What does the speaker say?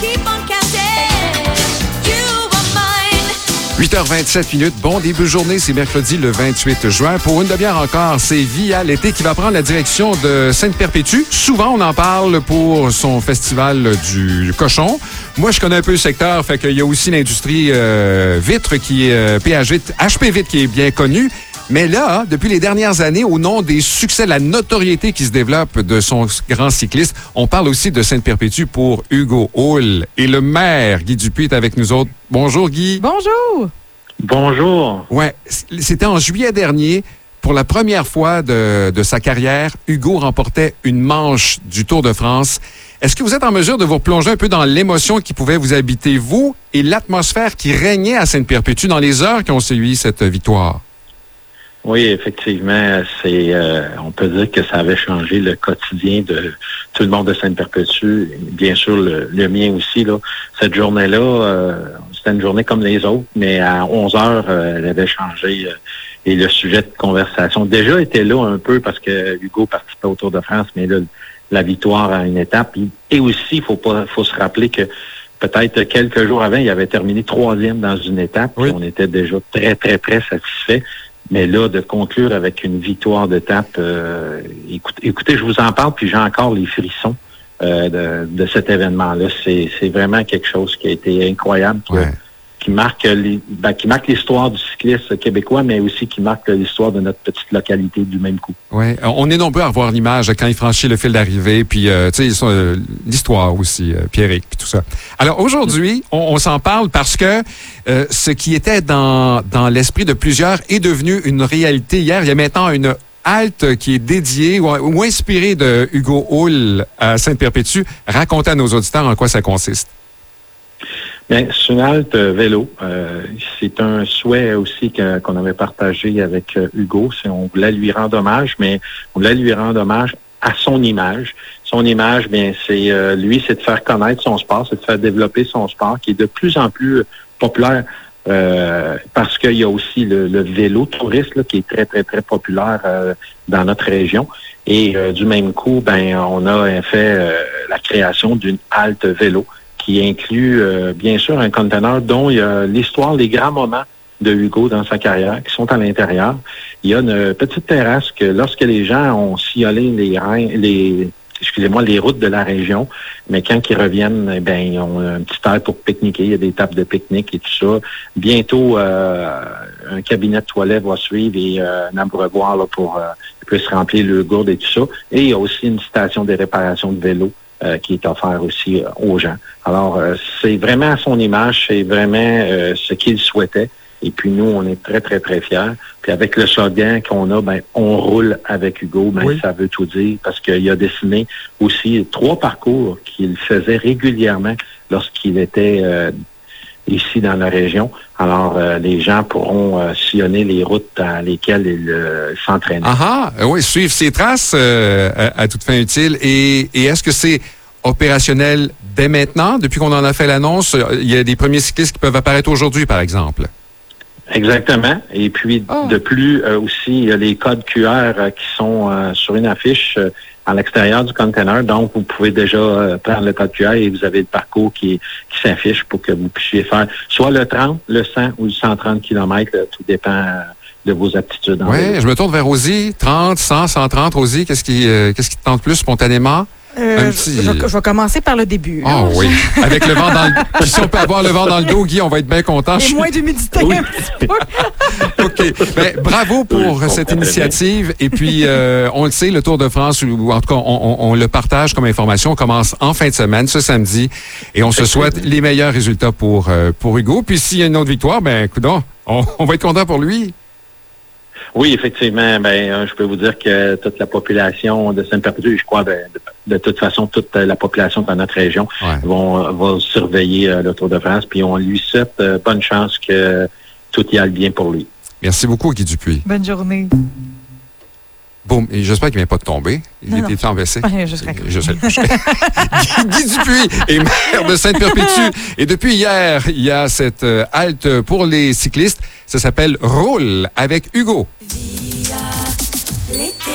keep on counting. You are mine. 8h27. Bon début de journée, c'est mercredi le 28 juin. Pour une demi-heure encore, c'est Via l'été qui va prendre la direction de Sainte-Perpétue. Souvent, on en parle pour son festival du cochon. Moi, je connais un peu le secteur, fait qu'il y a aussi l'industrie vitre qui est HP Vitre qui est bien connue. Mais là, depuis les dernières années, au nom des succès, la notoriété qui se développe de son grand cycliste, on parle aussi de Sainte-Perpétue pour Hugo Hull. Et le maire, Guy Dupuis, est avec nous autres. Bonjour, Guy. Bonjour. Bonjour. Ouais, c'était en juillet dernier. Pour la première fois de sa carrière, Hugo remportait une manche du Tour de France. Est-ce que vous êtes en mesure de vous replonger un peu dans l'émotion qui pouvait vous habiter, vous, et l'atmosphère qui régnait à Sainte-Perpétue dans les heures qui ont suivi cette victoire? Oui, effectivement, on peut dire que ça avait changé le quotidien de tout le monde de Sainte-Perpétue, bien sûr le mien aussi. Là. Cette journée-là, c'était une journée comme les autres, mais à 11 heures, elle avait changé et le sujet de conversation déjà était là un peu parce que Hugo participait au Tour de France, mais là, la victoire à une étape. Et aussi, il faut se rappeler que peut-être quelques jours avant, il avait terminé 3e dans une étape. Oui. On était déjà très, très, très satisfait. Mais là, de conclure avec une victoire d'étape, écoutez, je vous en parle, puis j'ai encore les frissons de cet événement-là. C'est vraiment quelque chose qui a été incroyable, qui marque l'histoire du cycliste québécois, mais aussi qui marque l'histoire de notre petite localité du même coup. Oui, on est nombreux à revoir l'image quand il franchit le fil d'arrivée, puis tu sais, l'histoire aussi, Pierrick, puis tout ça. Alors aujourd'hui, on s'en parle parce que ce qui était dans l'esprit de plusieurs est devenu une réalité hier. Il y a maintenant une halte qui est dédiée ou inspirée de Hugo Hull à Sainte-Perpétue. Racontez à nos auditeurs en quoi ça consiste. Bien, c'est une halte vélo. C'est un souhait aussi qu'on avait partagé avec Hugo. On voulait lui rendre hommage, mais on voulait lui rendre hommage à son image. Son image, bien, c'est de faire connaître son sport, c'est de faire développer son sport, qui est de plus en plus populaire parce qu'il y a aussi le vélo touriste là, qui est très, très, très populaire dans notre région. Et du même coup, ben, on a fait la création d'une halte vélo qui inclut, bien sûr, un conteneur dont il y a l'histoire, les grands moments de Hugo dans sa carrière qui sont à l'intérieur. Il y a une petite terrasse que lorsque les gens ont sillonné les routes de la région, mais quand ils reviennent, ben, ils ont un petit air pour pique-niquer. Il y a des tables de pique-nique et tout ça. Bientôt, un cabinet de toilette va suivre et un abreuvoir là, pour qu'ils puissent remplir le gourde et tout ça. Et il y a aussi une station de réparation de vélo qui est offert aussi aux gens. Alors, c'est vraiment à son image, c'est vraiment ce qu'il souhaitait. Et puis, nous, on est très, très, très fiers. Puis, avec le slogan qu'on a, ben, on roule avec Hugo, ben, ça veut tout dire parce qu'il a dessiné aussi 3 parcours qu'il faisait régulièrement lorsqu'il était ici dans la région. Alors, les gens pourront sillonner les routes dans lesquelles il s'entraînait. Oui, suivre ses traces à toute fin utile. Et est-ce que c'est opérationnel dès maintenant? Depuis qu'on en a fait l'annonce, il y a des premiers cyclistes qui peuvent apparaître aujourd'hui, par exemple. Exactement. Et puis, de plus, aussi, il y a les codes QR qui sont sur une affiche à l'extérieur du container. Donc, vous pouvez déjà prendre le code QR et vous avez le parcours qui s'affiche pour que vous puissiez faire soit le 30, le 100 ou le 130 km. Tout dépend de vos aptitudes. Oui, je me tourne vers Rosie. 30, 100, 130. Rosie, qu'est-ce qui te tente plus spontanément? Je vais commencer par le début. Ah oui, avec le vent dans le dos. Puis si on peut avoir le vent dans le dos, Guy, on va être bien content. Et moins d'humidité un petit peu. OK. Ben, bravo pour cette initiative. Et puis, on le sait, le Tour de France, ou en tout cas, on le partage comme information, commence en fin de semaine, ce samedi. Et on se souhaite les meilleurs résultats pour Hugo. Puis s'il y a une autre victoire, ben, coudonc, on va être content pour lui. Oui, effectivement. Ben, je peux vous dire que toute la population de Sainte-Perpétue, je crois, de toute façon, toute la population dans notre région va surveiller le Tour de France. Puis on lui souhaite bonne chance que tout y aille bien pour lui. Merci beaucoup, Guy Dupuis. Bonne journée. Boum. Et j'espère qu'il ne vient pas de tomber. Il était en WC. Je sais. Guy Dupuis est maire de Sainte-Perpétue. Et depuis hier, il y a cette halte pour les cyclistes. Ça s'appelle Roule avec Hugo. Via l'été.